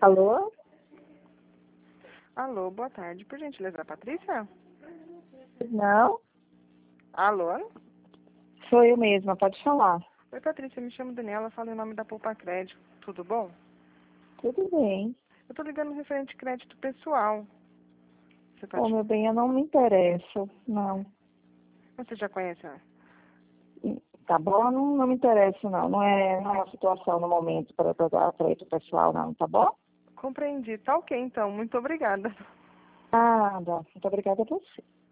Alô? Alô, boa tarde. Por gentileza, Patrícia? Não, Alô? sou eu mesma, pode falar. Oi, Patrícia, me chamo Daniela, falo em nome da Poupa Crédito. Tudo bom? Tudo bem. Eu tô ligando referente crédito pessoal. Você Ô, pode... meu bem, eu não me interesso. Não. Você já conhece ela? Tá bom? Não me interesso, não. Não é uma situação no momento para pegar crédito pessoal, não, tá bom? Compreendi. Tá ok, então. Muito obrigada. Nada. Muito obrigada a você.